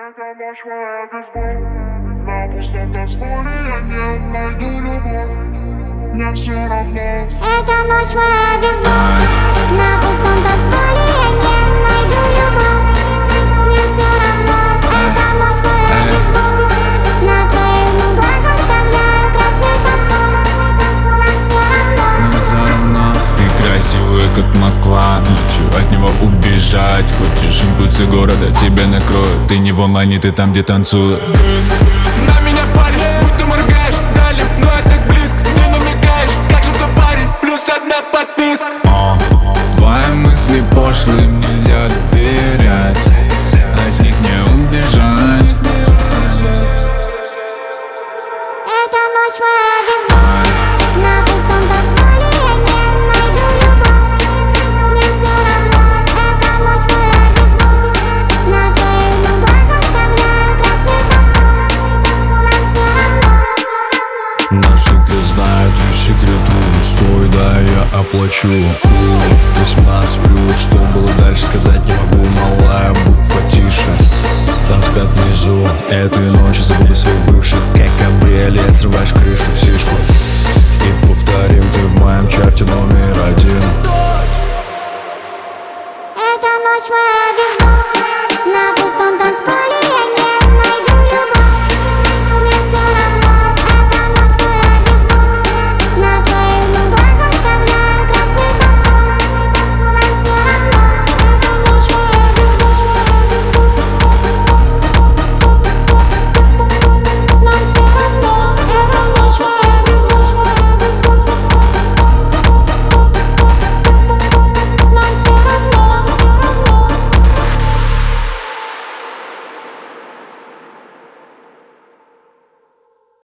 Эта ночь моя бейсбол. На пустом танцполе я не найду любовь. Мне все равно. Эта ночь моя бейсбол. На пустом танцполе я не найду любовь. Мне все равно. Эта ночь моя бейсбол. На твоих губах оставляю красный топор. Нам все равно. Мне все равно. Ты красивая, как Москва. Ничего от него убежать. Хочешь импульсы города, тебя накроют. Ты не в онлайне, ты там, где танцуют. На меня парень, будто моргаешь далее, но я так близко. Ты намекаешь, как же ты парень, плюс одна подписка. Твои мысли пошлые, нельзя доверять. От них не убежать. Эта ночь моя бейсбол. На пустом танцполе я не найду любовь. Мне все равно. Эта ночь моя бейсбол. На твоих губах оставляю красный топор. Нам все равно. Наш секрет знает, весь секрет руль. Стой, да, я оплачу. 18+, что было дальше, сказать не могу. Малая, будь потише, там спят внизу. Этой ночью забуду своих бывших, как кабриолет. Срываешь крышу в сишку и повторим, ты в моем чарте номер